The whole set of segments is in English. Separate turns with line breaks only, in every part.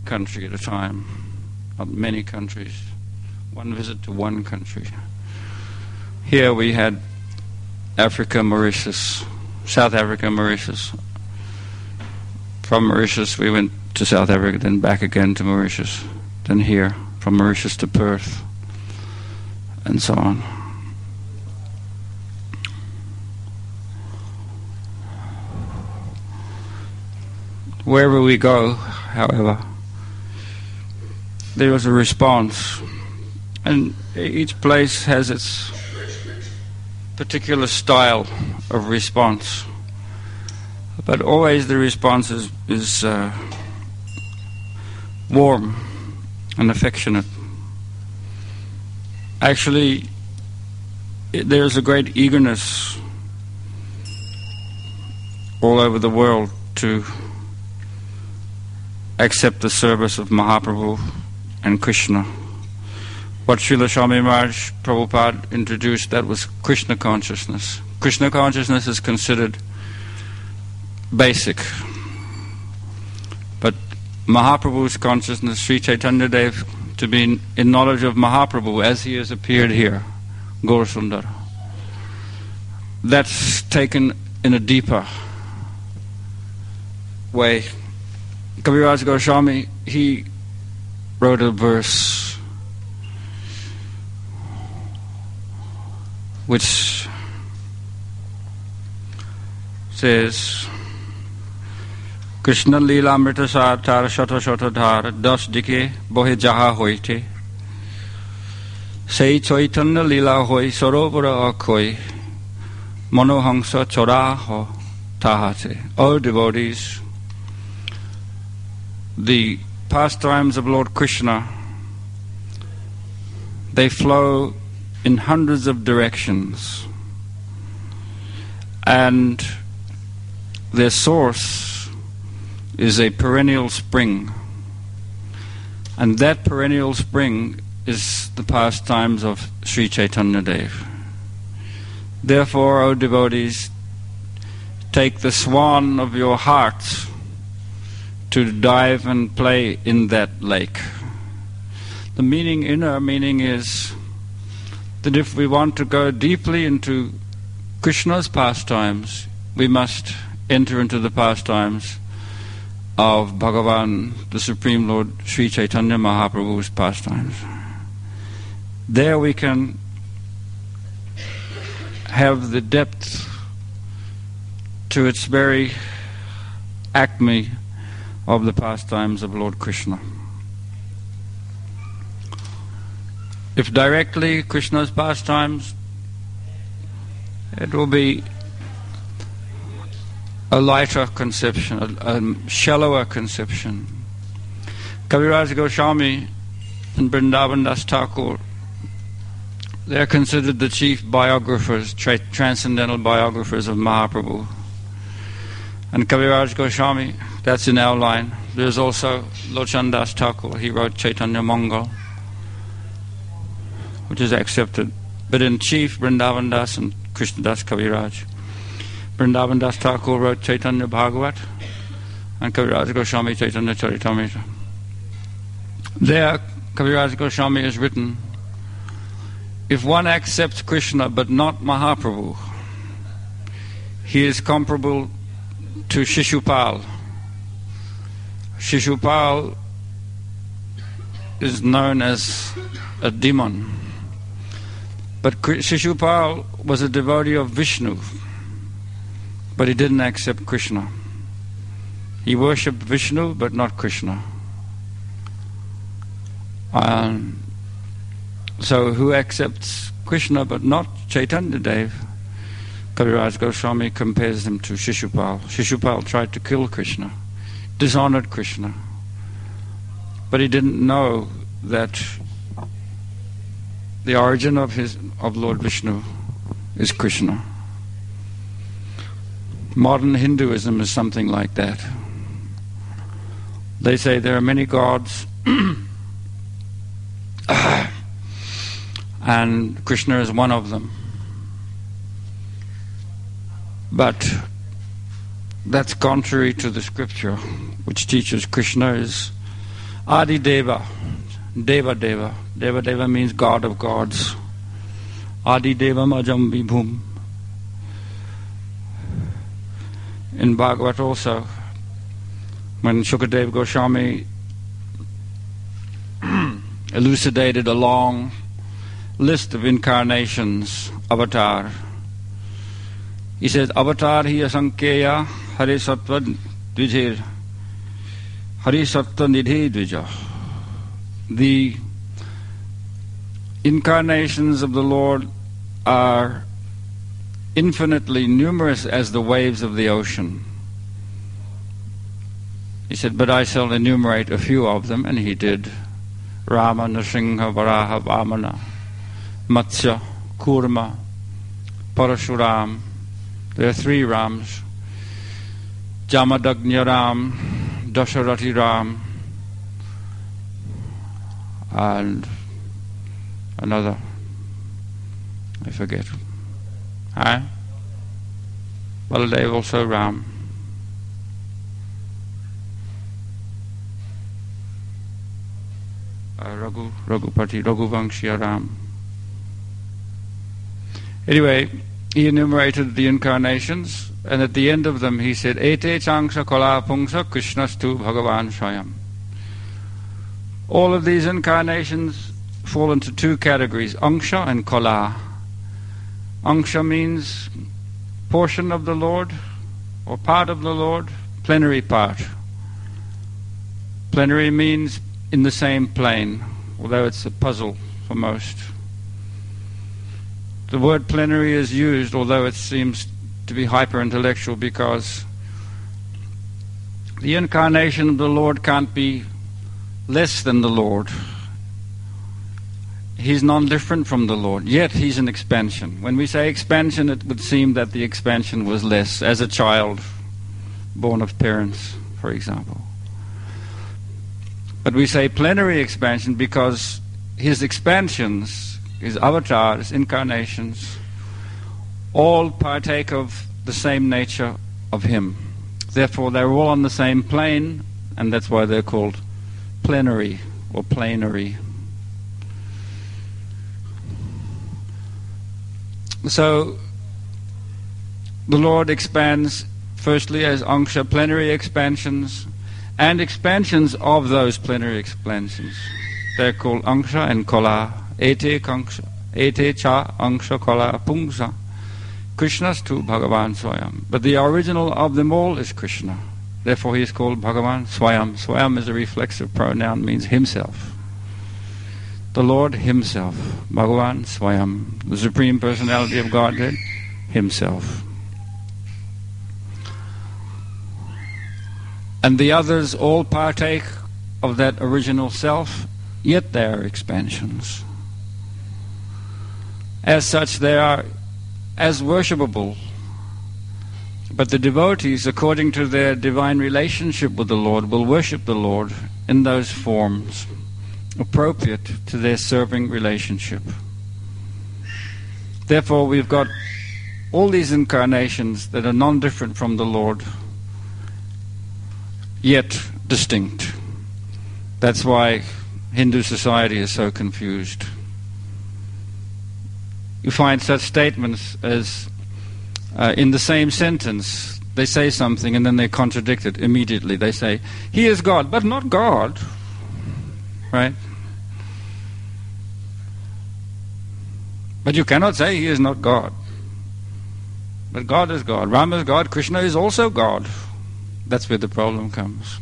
country at a time, not many countries. One visit to one country. Here we had Africa, Mauritius, South Africa, Mauritius. From Mauritius we went to South Africa, then back again to Mauritius, then here, from Mauritius to Perth, and so on. Wherever we go, however, there is a response, and each place has its particular style of response, but always the response is warm and affectionate. Actually, there's a great eagerness all over the world to accept the service of Mahaprabhu and Krishna. What Srila Swami Maharaj Prabhupada introduced, that was Krishna consciousness. Krishna consciousness is considered basic. But Mahaprabhu's consciousness, Sri Chaitanya Dev, to be in knowledge of Mahaprabhu as he has appeared here, Gaur Sundar, that's taken in a deeper way. Kaviraj Goswami, he wrote a verse which says, Krishna Leela Amrita Sar Tar Shata Shata Dhar Das Dike Bohe Jaha Hoite Sei Chaitanya Leela Hoi Sarovara Akhoi Monohangsa Chora Ho Tahate. O devotees, the pastimes of Lord Krishna, they flow in hundreds of directions, and their source is a perennial spring, and that perennial spring is the pastimes of Sri Chaitanya Dev. Therefore, O devotees, take the swan of your hearts to dive and play in that lake. The inner meaning is that if we want to go deeply into Krishna's pastimes, we must enter into the pastimes of Bhagavan, the Supreme Lord Sri Chaitanya Mahaprabhu's pastimes. There we can have the depth to its very acme of the pastimes of Lord Krishna. If directly Krishna's pastimes, it will be a lighter conception, a shallower conception. Kaviraj Goswami and Vrindavan Das Thakur, they are considered the chief biographers, transcendental biographers of Mahaprabhu. And Kaviraj Goswami, that's in our line. There's also Lochan Das Thakur, he wrote Chaitanya Mangal, which is accepted. But in chief, Vrindavan Das and Krishna Das Kaviraj. Vrindavan Das Thakur wrote Chaitanya Bhagavat, and Kaviraj Goswami Chaitanya Charitamrita. There, Kaviraj Goswami has written, if one accepts Krishna but not Mahaprabhu, he is comparable to Shishupal. Shishupal is known as a demon. But Shishupal was a devotee of Vishnu, but he didn't accept Krishna. He worshipped Vishnu but not Krishna. So who accepts Krishna but not Chaitanya Dev? Kaviraj Goswami compares him to Shishupal. Shishupal tried to kill Krishna, dishonored Krishna, but he didn't know that the origin of Lord Vishnu is Krishna. Modern Hinduism is something like that. They say there are many gods and Krishna is one of them. But that's contrary to the scripture, which teaches Krishna is Adi Deva, Deva Deva. Deva Deva means God of gods. Adi Devam Ajam Vibhum. In Bhagavat also, when Shukadeva Goswami elucidated a long list of incarnations, avatar, he said, Avatar hi asankheya Hari Sattva Dvijir Hari Sattva Nidhi Dvija. The incarnations of the Lord are infinitely numerous as the waves of the ocean. He said, but I shall enumerate a few of them, and he did. Rama, Nrsimha, Varaha, Vamana, Matsya, Kurma, Parashuram. There are 3 Rams. Jamadagnya Ram, Dasharati Ram, and another, I forget. Baladev also Ram. Raghupati, Raghuvangshya Ram. Anyway, he enumerated the incarnations, and at the end of them he said, Ete changsha kala pungsa krishnastu bhagavan swayam. All of these incarnations fall into 2 categories, angsha and kala. Angsha means portion of the Lord or part of the Lord, plenary part. Plenary means in the same plane, although it's a puzzle for most. The word plenary is used, although it seems to be hyper-intellectual, because the incarnation of the Lord can't be less than the Lord. He's non-different from the Lord, yet he's an expansion. When we say expansion, it would seem that the expansion was less, as a child born of parents, for example. But we say plenary expansion because his expansions, his avatars, incarnations, all partake of the same nature of him. Therefore, they're all on the same plane, and that's why they're called plenary or planary. So, the Lord expands firstly as angsha, plenary expansions, and expansions of those plenary expansions. They're called angsha and kala. Ete cha angsha kala pungsa. Krishnastu Bhagavan Swayam. But the original of them all is Krishna. Therefore he is called Bhagavan Swayam. Swayam is a reflexive pronoun, means himself. The Lord himself. Bhagavan Swayam. The Supreme Personality of Godhead himself. And the others all partake of that original self, yet they are expansions. As such, they are as worshipable. But the devotees, according to their divine relationship with the Lord, will worship the Lord in those forms appropriate to their serving relationship. Therefore, we've got all these incarnations that are non-different from the Lord, yet distinct. That's why Hindu society is so confused. You find such statements as in the same sentence, they say something and then they contradict it immediately. They say, he is God, but not God. Right? But you cannot say he is not God. But God is God. Rama is God. Krishna is also God. That's where the problem comes.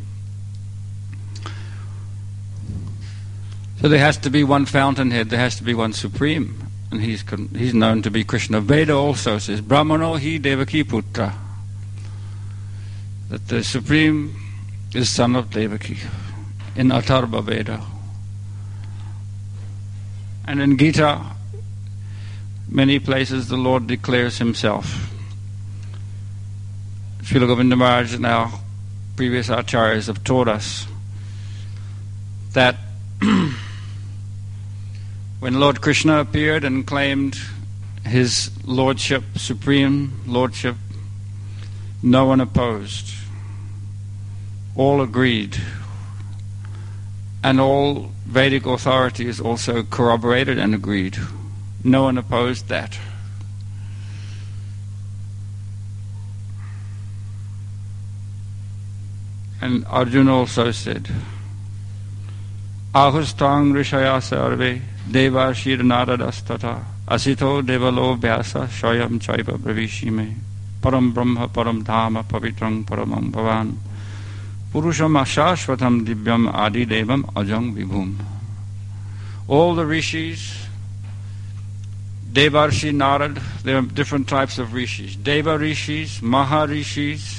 So there has to be one fountainhead. There has to be one supreme. And he's known to be Krishna. Veda also says, Brahmano hi Devaki putra. That the supreme is son of Devaki in Atharva Veda. And in Gita, many places the Lord declares himself. Srila Govinda Maharaj and our previous acharyas have taught us that when Lord Krishna appeared and claimed his lordship, supreme lordship, no one opposed. All agreed. And all Vedic authorities also corroborated and agreed. No one opposed that. And Arjuna also said, Ahustang rishaya sarve devashir naradastata asito devalo vyasa shayam chaiva bravishime param brahma param dhamma pavitrang paramam bhavan purusham ashashvatam divyam adi devam ajang vibhum. All the rishis, Devarshi Narad, there are different types of rishis. Deva rishis, Maharishis,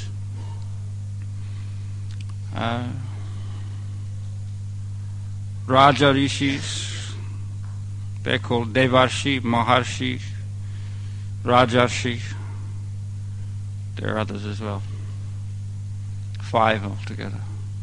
Raja rishis, they're called Devarshi, Maharshi, Rajarshi. There are others as well. 5 altogether.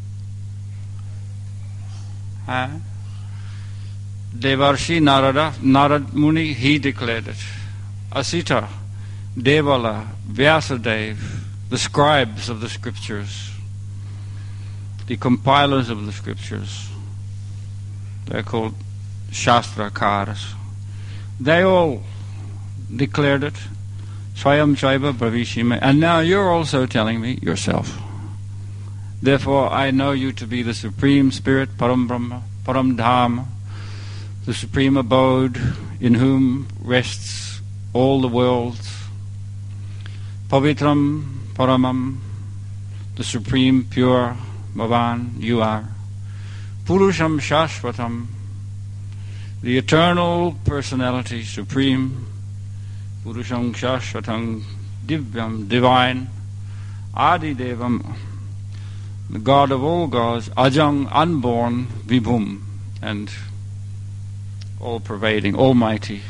Devarshi Narada, Narad Muni, he declared it. Asita, Devala, Vyasadeva, the scribes of the scriptures, the compilers of the scriptures, they're called Shastrakaras. They all declared it. Swayam Chaiva Bhavishime. And now you're also telling me yourself. Therefore I know you to be the Supreme Spirit, Param Brahma, Param Dhamma, the Supreme Abode in whom rests all the worlds. Pavitram Paramam, the Supreme Pure Bhavan, you are. Purusham Shashvatam, the Eternal Personality, Supreme. Purusham Shashvatam, Divyam, Divine. Adi Devam, the God of all gods. Ajang, unborn. Vibhum, and all-pervading, almighty.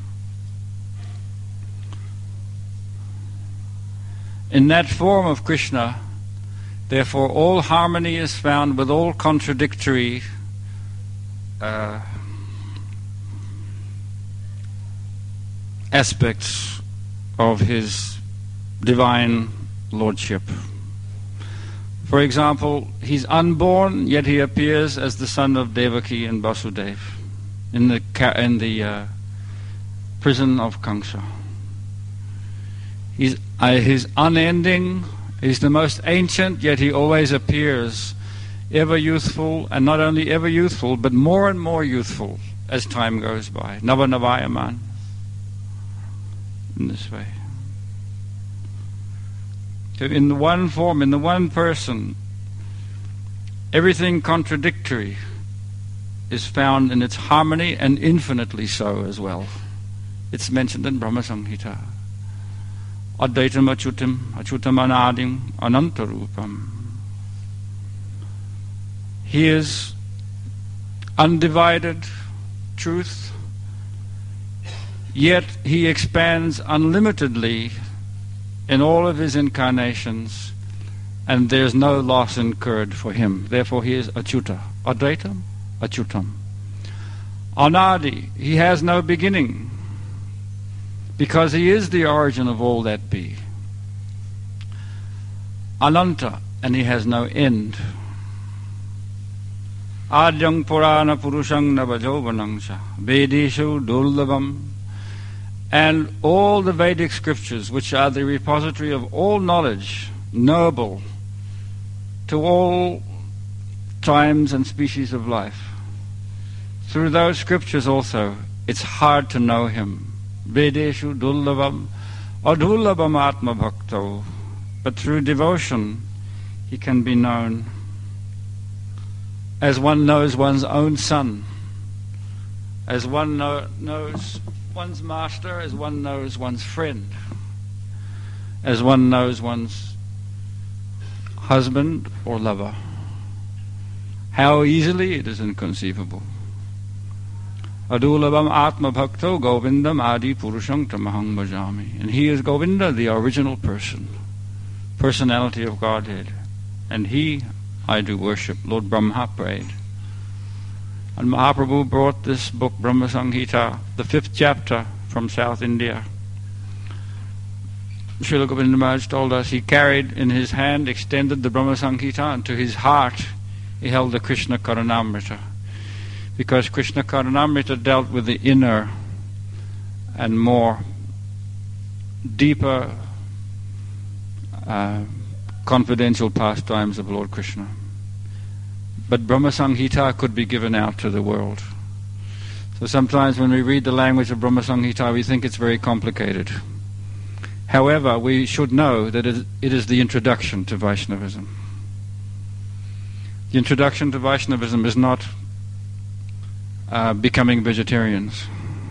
In that form of Krishna, therefore, all harmony is found with all contradictory aspects of his divine lordship. For example, he's unborn, yet he appears as the son of Devaki and Vasudeva in the prison of Kamsa. He's unending. He's the most ancient, yet he always appears ever youthful, and not only ever youthful, but more and more youthful as time goes by. Nava Navayaman. In this way. So in the one form, in the one person, everything contradictory is found in its harmony, and infinitely so as well. It's mentioned in Brahma Samhita. Advaitam achutam, achutam anadim, anantarupam. He is undivided truth, yet he expands unlimitedly in all of his incarnations, and there's no loss incurred for him. Therefore he is achuta. Advaitam, achutam. Anadi, he has no beginning, because he is the origin of all that be. Ananta, and he has no end. Adyang Purana Purushang Navajovanangsha Vedeshu Dullabam. And all the Vedic scriptures, which are the repository of all knowledge, knowable to all times and species of life, through those scriptures also, it's hard to know him. Vedeshu Dullabam Adullabam Atma Bhakto. But through devotion, he can be known as one knows one's own son, as one knows one's master, as one knows one's friend, as one knows one's husband or lover. How easily it is inconceivable. Adulabam Atma Bhakto Govindam Adi Purusham Tamahang Bhajami. And he is Govinda, the original person, personality of Godhead. And he I do worship. Lord Brahma prayed. And Mahaprabhu brought this book, Brahma Samhita, the 5th chapter, from South India. Srila Govinda Maharaj told us he carried in his hand, extended the Brahma Samhita, and to his heart he held the Krishna Karunamrita, because Krishna Karunamrita dealt with the inner and more deeper confidential pastimes of Lord Krishna. But Brahma Samhita could be given out to the world. So sometimes when we read the language of Brahma Samhita, we think it's very complicated. However, we should know that it is the introduction to Vaishnavism. The introduction to Vaishnavism is not becoming vegetarians.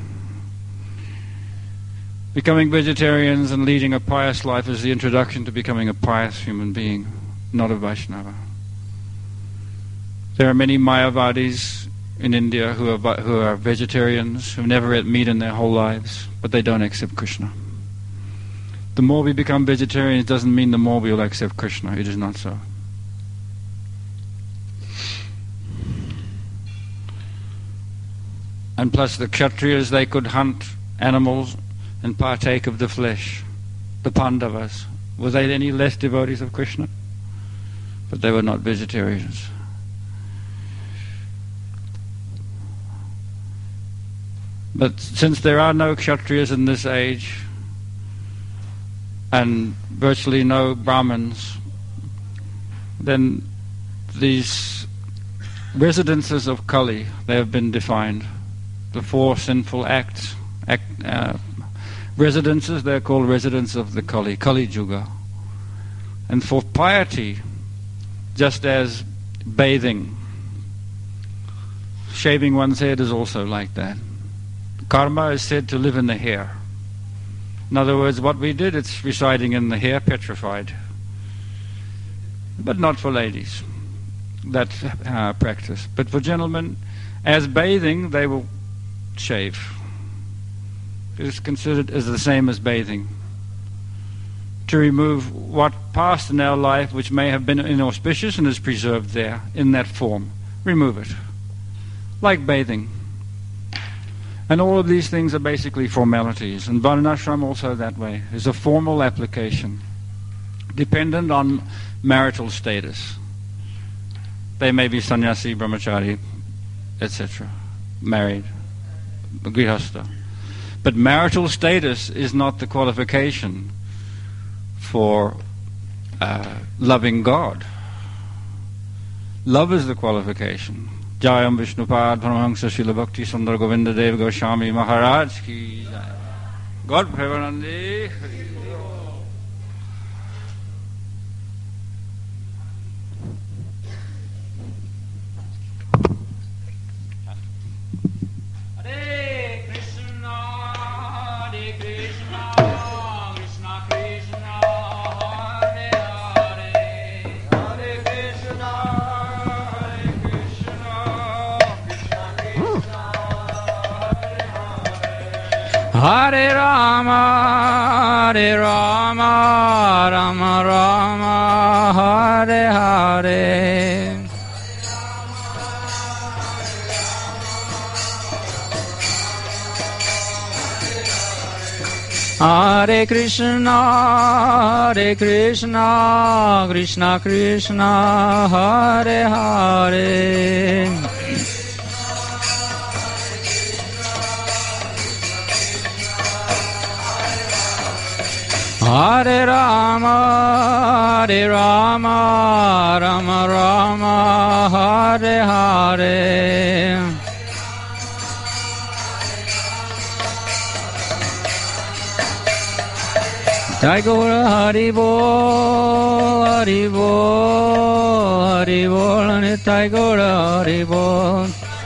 Becoming vegetarians and leading a pious life is the introduction to becoming a pious human being, not a Vaishnava. There are many Mayavadis in India who are vegetarians, who never ate meat in their whole lives, but they don't accept Krishna. The more we become vegetarians doesn't mean the more we will accept Krishna. It is not so. And plus the Kshatriyas, they could hunt animals and partake of the flesh. The Pandavas, were they any less devotees of Krishna? But they were not vegetarians. But since there are no Kshatriyas in this age, and virtually no Brahmins, then these residences of Kali, they have been defined. The four sinful residences, they're called residents of the Kali, Kali Yuga. And for piety, just as bathing, shaving one's head is also like that. Karma is said to live in the hair. In other words, what we did, it's residing in the hair, petrified. But not for ladies, that practice. But for gentlemen, as bathing, they will shave. It is considered as the same as bathing. To remove what passed in our life which may have been inauspicious and is preserved there in that form. Remove it. Like bathing. And all of these things are basically formalities. And Varnashram also that way. Is a formal application, dependent on marital status. They may be sannyasi, brahmachari, etc., married, grihastha. But marital status is not the qualification for loving God. Love is the qualification. Jayam Vishnupad Paramahansa Srila Bhakti Sundar Govinda Dev Goswami Maharaj ki jai. God Prevanandi. Hare Krishna, Hare Krishna, Krishna Krishna, Hare Hare, Hare Krishna, Hare Krishna, Krishna Krishna, Hare Hare, Hare Rama, Hare Rama, Rama Rama, Hare Hare. Hare Krishna, Krishna Krishna, Hare Hare. Hare Rama, Rama Rama, Hare Hare. Jai Gaura Hari Bol, Hari Bol, Hari Bol, Nitai Gaura Hari Bol.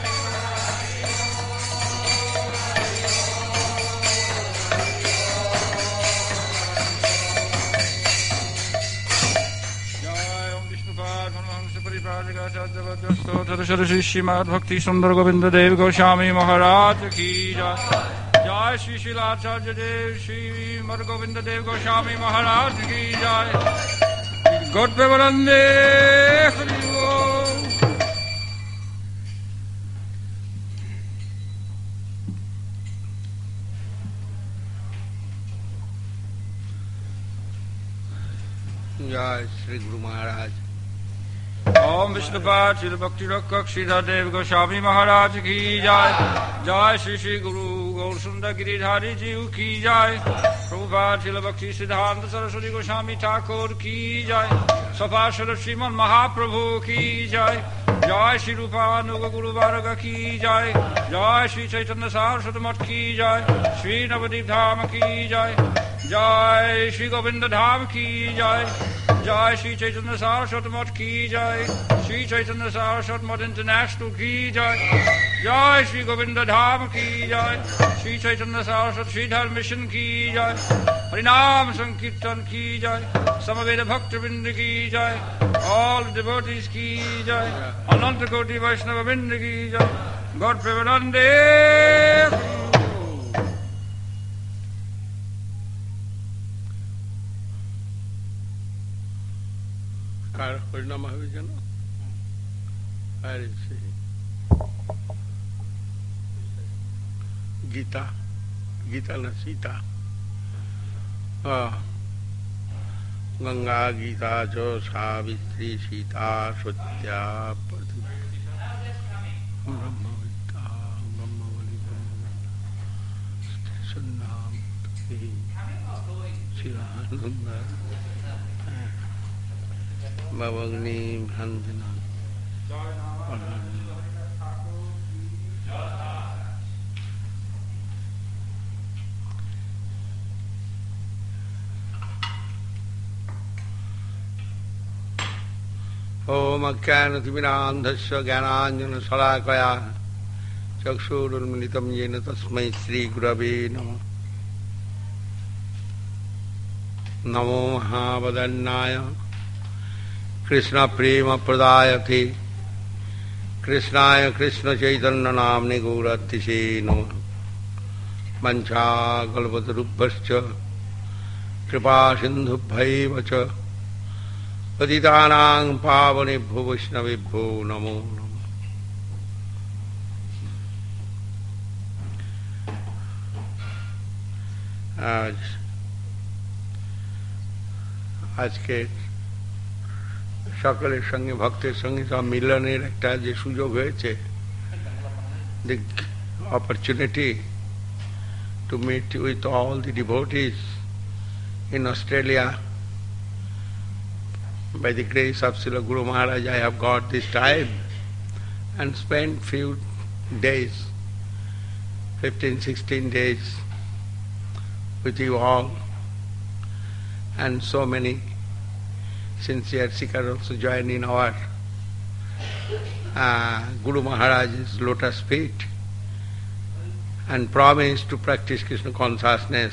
Jai Om Vishnupad Paramahansa Paripajaka Sadhavaja Stotra Shri Srimad Bhakti Sundar Govinda Dev Goswami Maharaj ki jai. Jai Shri Srila Acharya Dev, Shri Mar Govinda Dev Goswami Maharaj ki jai. God Prevanande, Hari Bol.
Jai Shri Guru Maharaj.
ओम विष्णुपाद श्री भक्ति रक्षक श्रीधर देव गोस्वामी महाराज की जय। जय श्री श्री गुरु गौर सुंदर गिरिधारी जी की जय। प्रभुपाद श्री भक्ति सिद्धांत सरस्वती गोस्वामी ठाकुर की जय। सपार्षद श्रीमन महाप्रभु की जय। जय श्री रूपानुग गुरु बारग की जय। जय श्री चैतन्य सारस्वत मठ की जय। श्री नवदीप धाम की जय। जय श्री गोविंद धाम की जय। जय श्री चैतन्य सारस्वत मठ की जय। श्री चैतन्य सारस्वत मठ इंटरनेशनल की जय। जय श्री गोविंद धाम की जय। श्री चैतन्य सारस्वत श्रीधर मिशन की जय। हरिनाम संकीर्तन की जय। समवेद भक्त वृंद की जय। ऑल डिवोटीज की जय। अनंत कोटि वैष्णव वृंद की जय। गॉड प्रेमानंदे।
হরিনাম হবে যেন গীতা গীতা না সীতা গঙ্গা গীতা চ Savitri Sita Satya ব্রহ্মবিদ্যা ব্রহ্মবলি ব্রহ্মনাম শিরানন্দ Bhavagni Bhandana Om Ajnanatimirandhasya Jnananjana Salakaya Chakshurunmilitam Yena Tasmai Sri Gurave Namah. Namo Mahavadannaya Krishna Prema Pradayate Krishnaya Krishna Chaitanya Namne Gauratishe Namah. Mancha Kalpatarubhascha Kripa Sindhubhaiva cha Patitanang Pavanebhyo Vaishnavebhyo Namo Namah. আজকে সকলের সঙ্গে ভক্তের সঙ্গে সব মিলনের একটা যে সুযোগ হয়েছে, the opportunity to meet with all the devotees in Australia. By the grace of Srila Guru Maharaj, I have got this time and spent few days, 15-16 days with you all, and so many sincere seekers also join in our Guru Maharaj's lotus feet and promise to practice Krishna consciousness.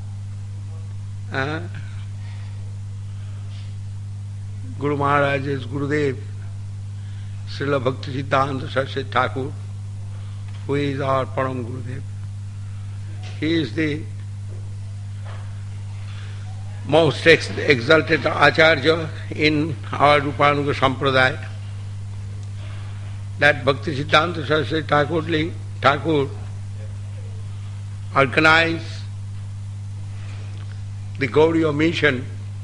Guru Maharaj's Gurudev, Srila Bhakti Siddhanta Saraswati Thakur, who is our Param Gurudev. He is the most exalted Acharya in our Rupanuga Sampradaya. That Bhakti Siddhanta Saraswati Thakur organized the Gauriya mission,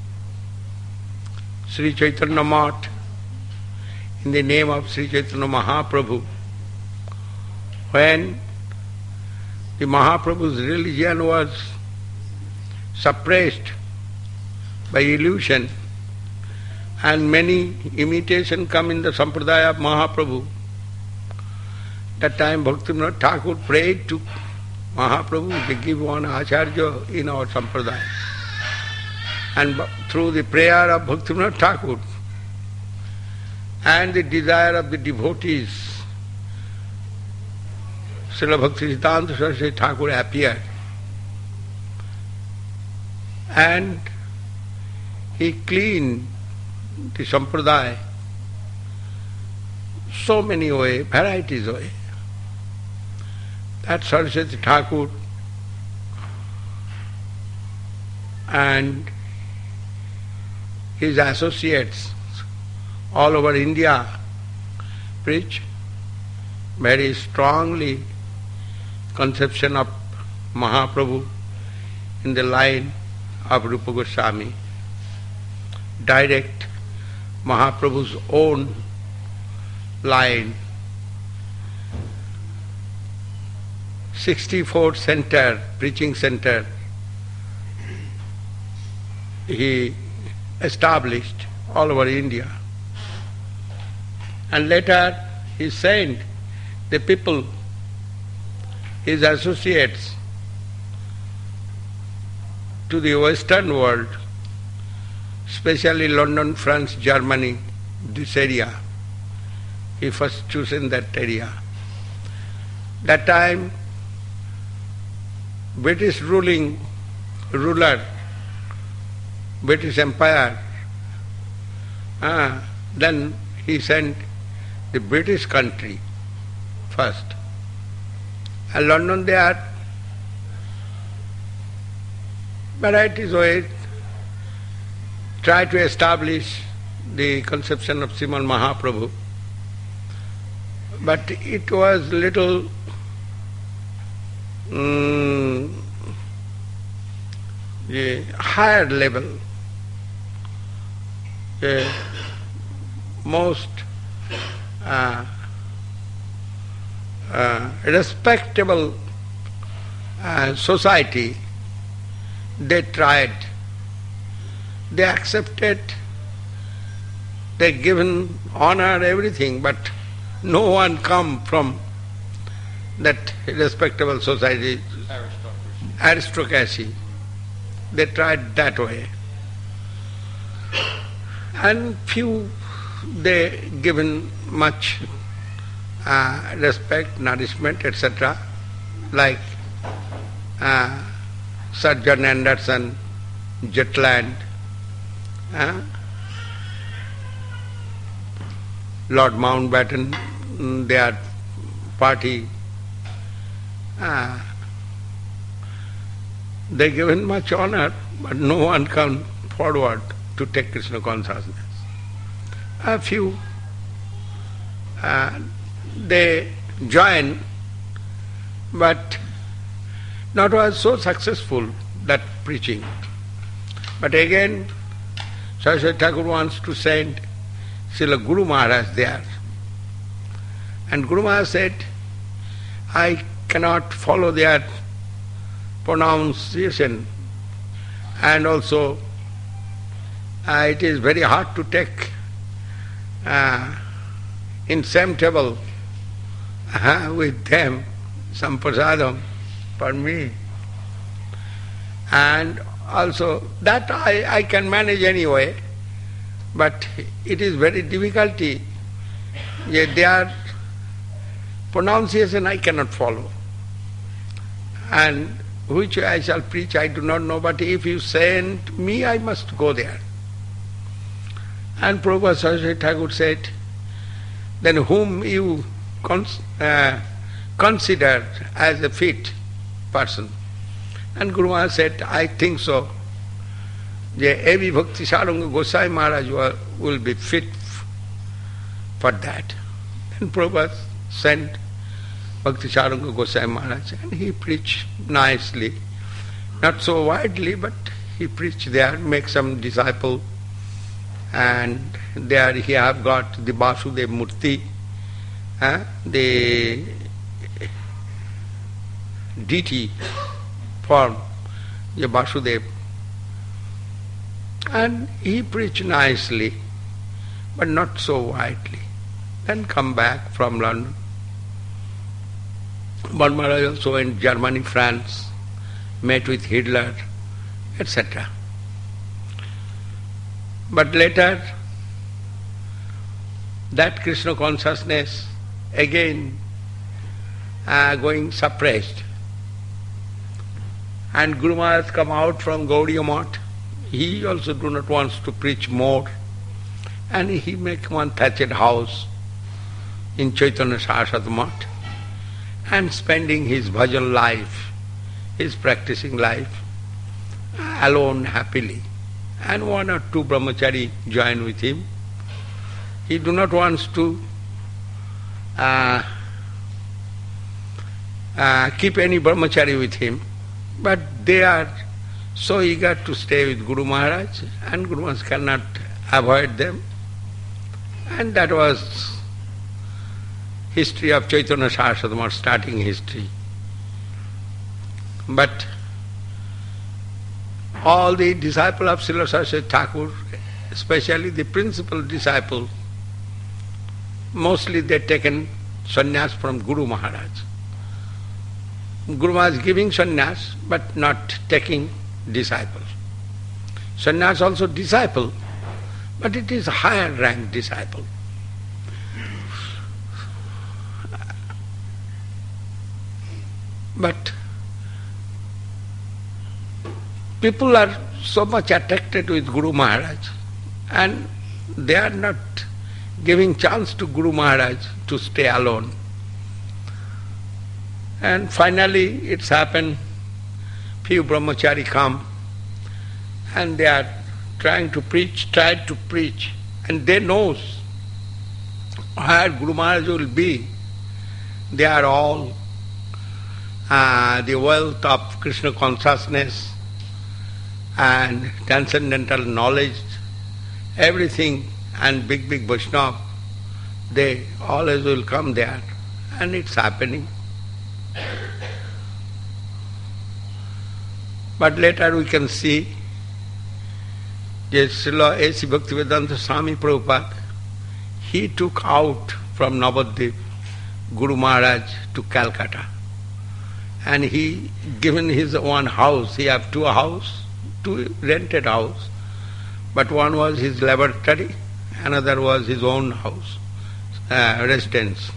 Sri Chaitanya Math, in the name of Sri Chaitanya Mahaprabhu. When the Mahaprabhu's religion was suppressed by illusion and many imitation come in the Sampradaya of Mahaprabhu, that time Bhaktivinoda Thakur prayed to Mahaprabhu to give one Acharya in our Sampradaya. And through the prayer of Bhaktivinoda Thakur and the desire of the devotees, Srila Bhakti Siddhanta Saraswati Thakur appeared. And he cleaned the Sampradaya so many ways, varieties of ways. That Saraswati Thakur and his associates all over India preach very strongly conception of Mahaprabhu in the line of Rupa Goswami. Direct Mahaprabhu's own line, 64 center, preaching center, he established all over India. And later he sent the people, his associates, to the Western world, especially London, France, Germany, this area. He first chosen that area. That time, British ruler, British Empire, then he sent the British country first. And London there, varieties of it, try to establish the conception of Sriman Mahaprabhu. But it was little a higher level, a most respectable society. They tried, they accepted, they given honor, everything, but no one come from that respectable society, aristocracy. They tried that way. And few they given much respect, nourishment, etc. Like Sir John Anderson, Jetland, Lord Mountbatten, their party, they given much honor, but no one come forward to take Krishna consciousness. A few, they join, but not was so successful, that preaching. But again, Saraswati Thakur wants to send Srila Guru Maharaj there. And Guru Maharaj said, I cannot follow their pronunciation, and also it is very hard to take in same table with them some prasadam for me. And also that I can manage anyway, but it is very difficulty. Their pronunciation I cannot follow. And which way I shall preach I do not know, but if you send me I must go there. And Prabhupada Saraswati Thakur said, then whom you consider as a fit person? And Guru Maharaj said, I think so. A.V. Bhakti Saranga Gosai Maharaj will be fit for that. Then Prabhupada sent Bhakti Saranga Gosai Maharaj, and he preached nicely. Not so widely, but he preached there, make some disciple. And there he have got the Vasudev Murti, the deity form, the Vasudev. And he preached nicely, but not so widely. Then come back from London. But Maharaj also in Germany, France, met with Hitler, etc. But later, that Krishna consciousness again going suppressed. And Guru Maharaj come out from Gaudiya Math. He also do not want to preach more. And he make one thatched house in Chaitanya Saraswati Math, and spending his bhajan life, his practicing life, alone happily. And one or two brahmachari join with him. He do not want to keep any brahmachari with him, but they are so eager to stay with Guru Maharaj, and Guru Maharaj cannot avoid them. And that was history of Chaitanya Saraswati Math, starting history. But all the disciples of Srila Saraswati Thakur, especially the principal disciple, mostly they taken sannyas from Guru Maharaj. Guru Maharaj giving sannyas but not taking disciples. Sannyas also disciple, but it is higher rank disciple. But people are so much attracted with Guru Maharaj and they are not giving chance to Guru Maharaj to stay alone. And finally it's happened, few brahmachari come and they are tried to preach, and they knows where Guru Maharaj will be. They are all the wealth of Krishna consciousness and transcendental knowledge, everything, and big Vaishnava, they always will come there, and it's happening. But later we can see that Srila A.C. Bhaktivedanta Swami Prabhupada, he took out from Navadvip Guru Maharaj to Calcutta. And he given his one house. He have two rented house. But one was his laboratory, another was his own house, residence.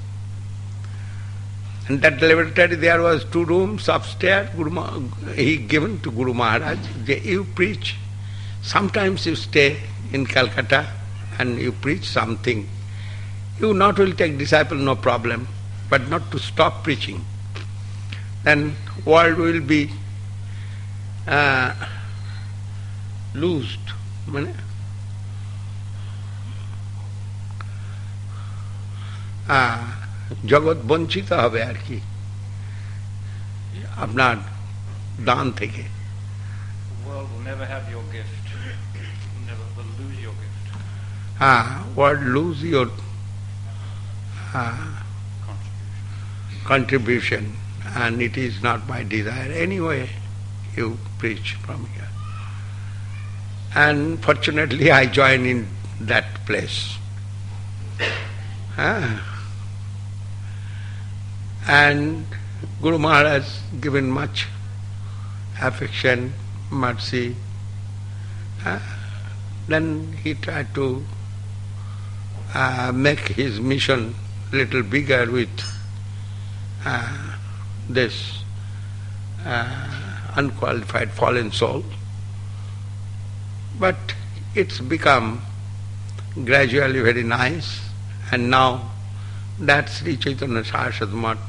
And that laboratory there was 2 rooms upstairs. He given to Guru Maharaj. You preach. Sometimes you stay in Calcutta and you preach something. You not will take disciple, no problem, but not to stop preaching. Then world will be loosed. জগৎ বঞ্চিত হবে আর কি আপনার দান থেকে।
World will never have your gift. Never will lose your gift.
World lose your contribution, and it is not my desire. Anyway, you preach from here. And fortunately I joined in that place. And Guru Maharaj given much affection, mercy. Then he tried to make his mission little bigger with this unqualified fallen soul. But it's become gradually very nice, and now that's Sri Chaitanya Saraswati Math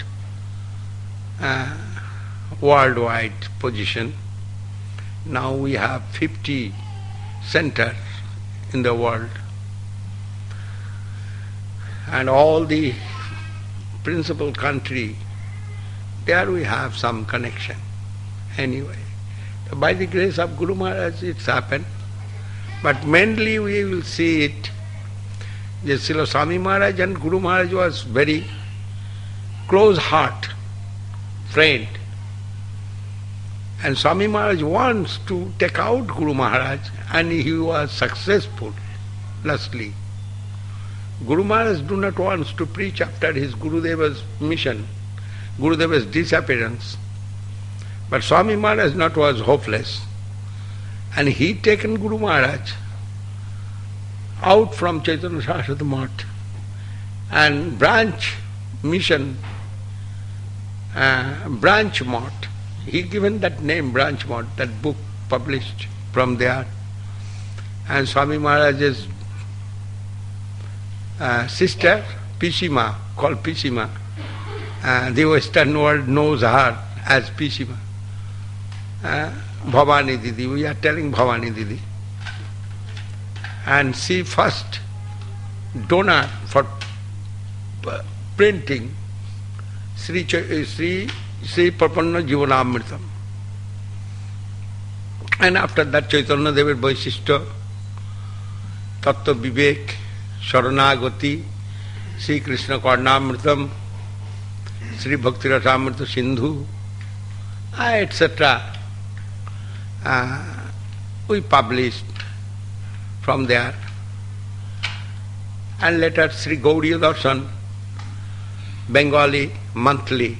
worldwide position. Now we have 50 centers in the world, and all the principal country, there we have some connection. Anyway, by the grace of Guru Maharaj it's happened, but mainly we will see it. The Srila Swami Maharaj and Guru Maharaj was very close heart friend, and Swami Maharaj wants to take out Guru Maharaj, and he was successful lastly. Guru Maharaj do not want to preach after his Gurudeva's mission, Gurudeva's disappearance. But Swami Maharaj not was hopeless, and he taken Guru Maharaj out from Chaitanya Saraswati Math and branch mission, branch Math. He given that name, branch Math, that book published from there. And Swami Maharaj's sister, Pishima, called Pishima, the Western world knows her as Pishima. Bhavani Didi, we are telling Bhavani Didi. And she first donor for printing Sri Prapanna Jivanamritam. And after that Chaitanya Devar Vaishishta, Tattva Vivek, Sharanagati, Sri Krishna Karnamritam, Sri Bhakti Rasamrita Sindhu, etc. We published from there. And later Sri Gaudiya Darshan, Bengali monthly,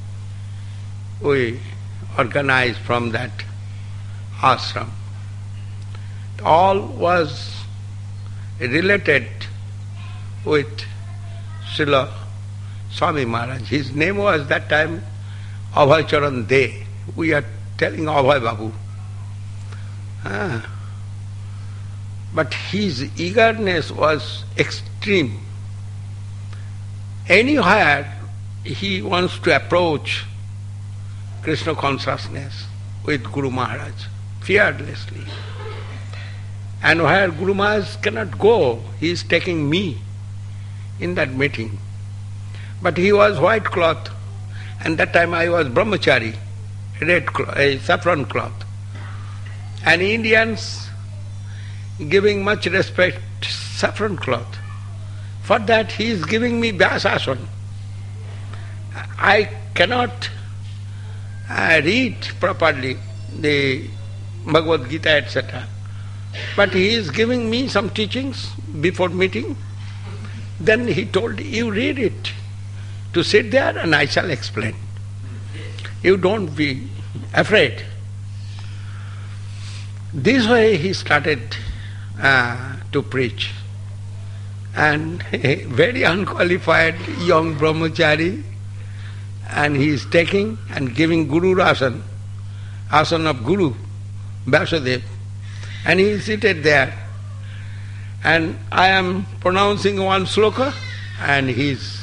we organized from that ashram. All was related with Srila Swami Maharaj. His name was that time Abhay Charan De. We are telling Abhay Babu. But his eagerness was extreme. Anywhere he wants to approach Krishna consciousness with Guru Maharaj, fearlessly. And where Guru Maharaj cannot go, he is taking me in that meeting. But he was white cloth, and that time I was brahmachari, red cloth, saffron cloth. And Indians giving much respect saffron cloth. For that he is giving me Vyasasana. I cannot read properly the Bhagavad Gita, etc. But he is giving me some teachings before meeting. Then he told, you read it, to sit there and I shall explain. You don't be afraid. This way he started to preach. And a very unqualified young brahmachari, and he is taking and giving Guru Rasan, Asan of Guru, Vyasadev, and he is seated there. And I am pronouncing one sloka, and he is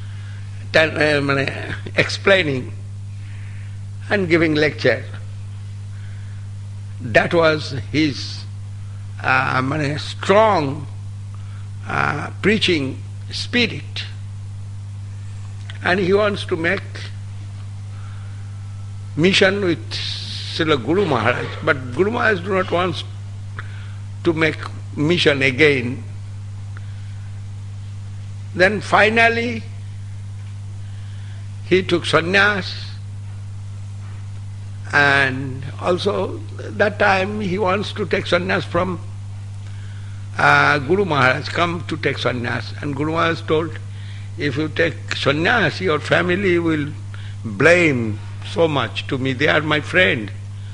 explaining and giving lecture. That was his strong preaching spirit. And he wants to make mission with Srila Guru Maharaj. But Guru Maharaj do not want to make mission again. Then finally he took sannyas, and also that time he wants to take sannyas from Guru Maharaj, come to take sannyas. And Guru Maharaj told, if you take sannyas, your family will blame so much to me. They are my friend.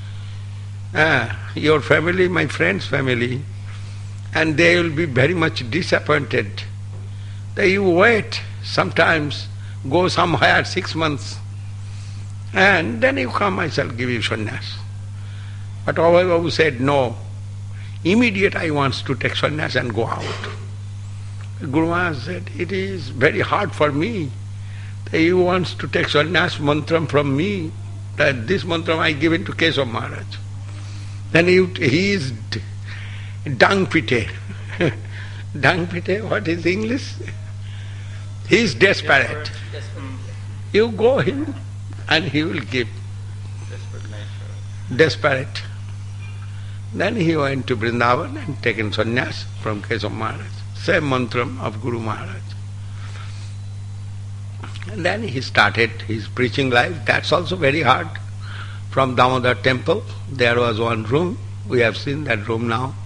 Your family, my friend's family, and they will be very much disappointed. That you wait, sometimes go somewhere 6 months, and then you come, I shall give you sannyas. But Abhay Babu said, no, immediate I want to take sannyas and go out. Guru Maharaj said, it is very hard for me. He wants to take sannyas mantram from me. That this mantram I give it to Keshav Maharaj. Then he is dung pite. Dung pite, what is English? He is desperate. You go him and he will give. Desperate. Then he went to Vrindavan and taken sannyas from Keshav Maharaj. Same mantram of Guru Maharaj. And then he started his preaching life. That's also very hard. From Damodar temple, there was one room. We have seen that room now.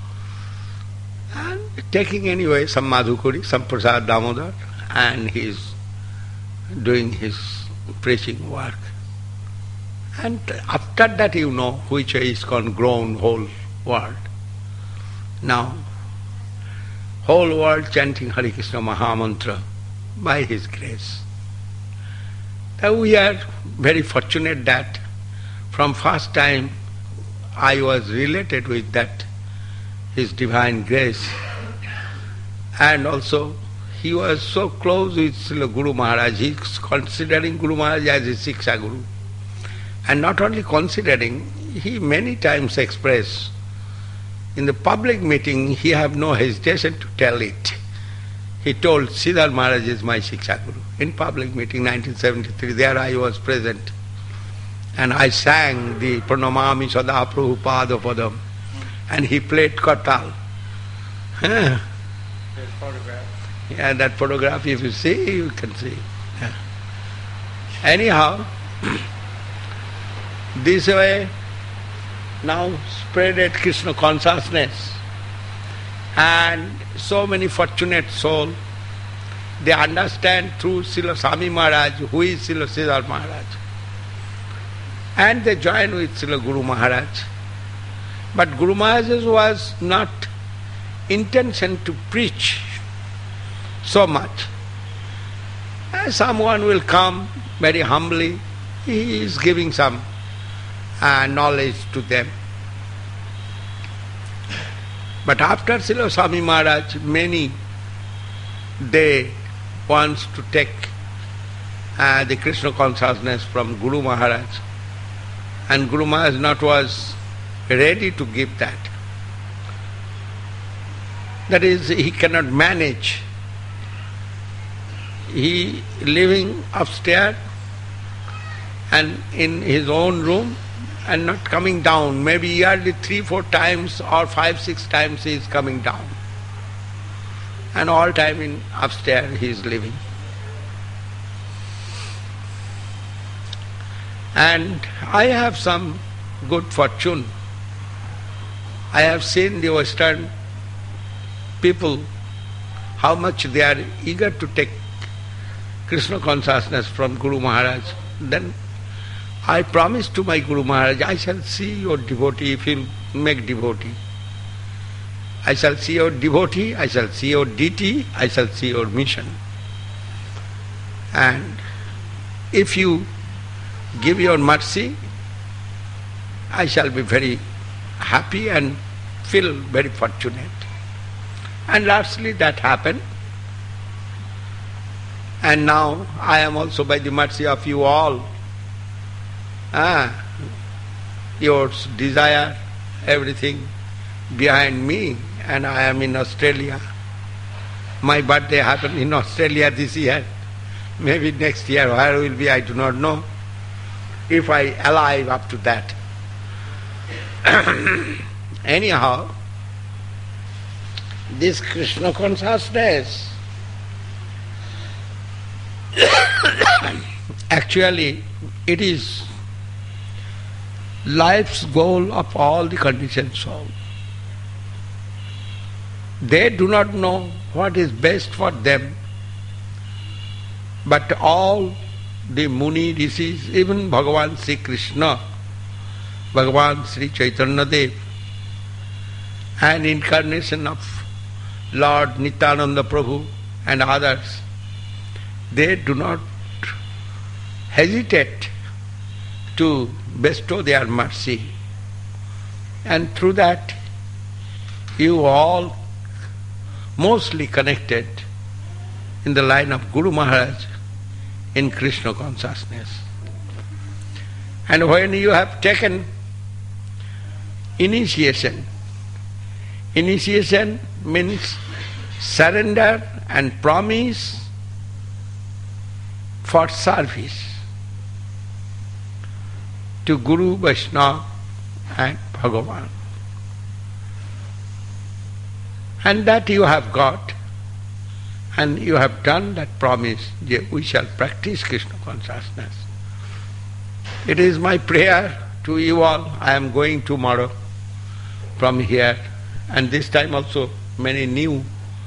And taking anyway some madhukuri, some prasad Damodar, and he is doing his preaching work. And after that you know which is grown whole world. Now, whole world chanting Hare Krishna Mahamantra by his grace. We are very fortunate that from first time I was related with that, his divine grace. And also he was so close with Srila Guru Maharaj, he is considering Guru Maharaj as his Siksha Guru. And not only considering, he many times expressed, in the public meeting he have no hesitation to tell it. He told, Siddhar Maharaj is my Siksha Guru. In public meeting 1973, there I was present. And I sang the Pranamami Sada Prabhupada Padam. And he played Kartal. Yeah, that photograph, if you see, you can see. Yeah. Anyhow, this way now spreaded Krishna consciousness, and so many fortunate souls, they understand through Srila Swami Maharaj who is Srila Siddhartha Maharaj, and they join with Srila Guru Maharaj. But Guru Maharaj was not intention to preach so much. Someone will come very humbly, he is giving some knowledge to them. But after Srila Swami Maharaj, many, they want to take the Krishna consciousness from Guru Maharaj, and Guru Maharaj not was ready to give that. That is, he cannot manage. He living upstairs and in his own room and not coming down. Maybe yearly 3-4 times or 5-6 times he is coming down. And all time in upstairs he is living. And I have some good fortune. I have seen the Western people, how much they are eager to take Krishna consciousness from Guru Maharaj. Then I promised to my Guru Maharaj, I shall see your devotee if you make devotee. I shall see your devotee, I shall see your deity, I shall see your mission. And if you give your mercy, I shall be very happy and feel very fortunate. And lastly that happened. And now I am also, by the mercy of you all, your desire, everything behind me, and I am in Australia. My birthday happened in Australia this year. Maybe next year where I will be, I do not know, if I alive up to that. Anyhow, this Krishna consciousness actually it is life's goal of all the conditioned souls. They do not know what is best for them, but all the Muni Rishis, even Bhagavan Sri Krishna, Bhagavan Sri Chaitanya Dev, and incarnation of Lord Nityananda Prabhu and others, they do not hesitate to bestow their mercy. And through that, you all mostly connected in the line of Guru Maharaj in Krishna consciousness. And when you have taken initiation, initiation means surrender and promise for service to Guru, Vaishnava and Bhagavan. And that you have got, and you have done that promise, we shall practice Krishna consciousness. It is my prayer to you all. I am going tomorrow from here, and this time also many new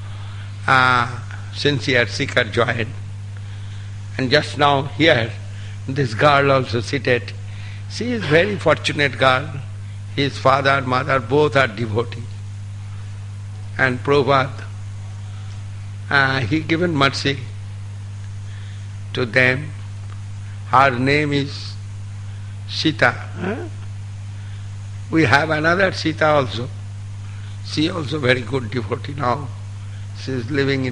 sincere seeker joined. And just now here, this girl also seated. She is very fortunate girl. His father, mother, both are devotees. And Prabhupada, he given mercy to them. Her name is Sita. We have another Sita also. She also very good devotee now. She is living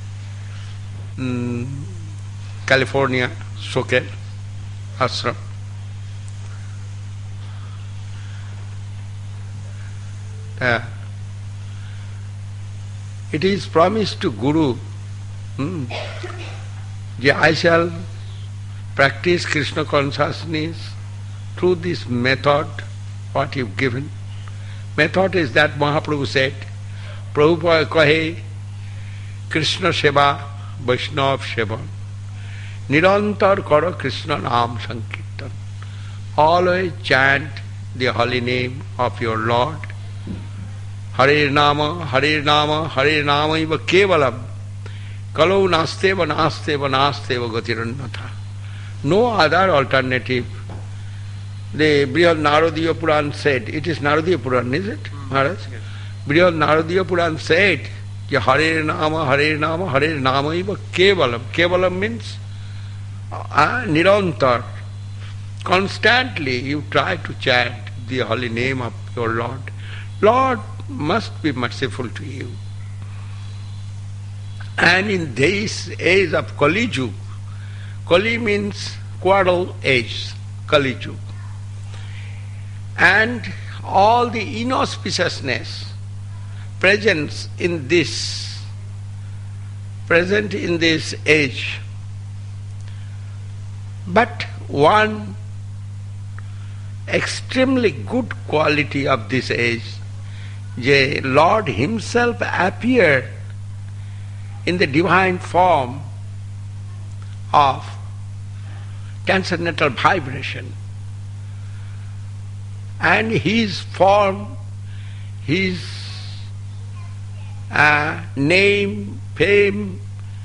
in California, Soquel ashram. It is promised to Guru, I shall practice Krishna consciousness through this method, what you've given. Method is that Mahaprabhu said, Prabhupada kahe, Krishna Seva, Vaishnava Seva. Nirantar karo Krishna Naam Sankirtan. Always chant the holy name of your Lord. Hare Nama, Hare Nama, Hare Nama iva kevalam. Kalau nasteva, nasteva, nasteva gatirannatha. No other alternative. The Brihad Naradiya Puran said, it is Naradiya Puran, is it, Maharaj? Brihad Naradiya Puran said, Hare Nama, Hare Nama, Hare Nama iva kevalam. Kevalam means nirantar. Constantly you try to chant the holy name of your Lord. Lord must be merciful to you. And in this age of Kali Yuga, Kali means quarrel age, Kali Yuga. And all the inauspiciousness present in this age. But one extremely good quality of this age, the Lord Himself appeared in the divine form of transcendental vibration. And His form, His name, fame,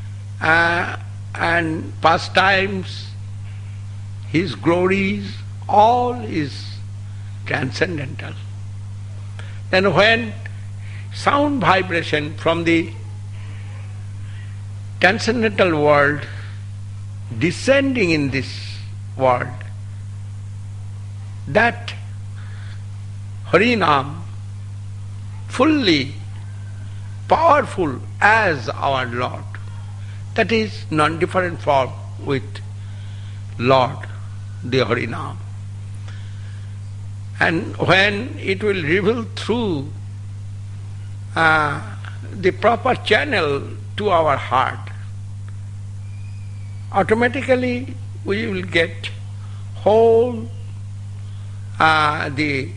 and pastimes, His glories, all is transcendental. And when sound vibration from the transcendental world descending in this world, that Harinam, fully powerful as our Lord, that is non-different form with Lord, the Harinam. And when it will reveal through the proper channel to our heart, automatically we will get whole the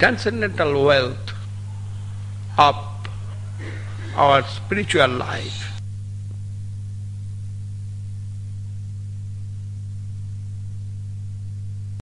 transcendental wealth of our spiritual life.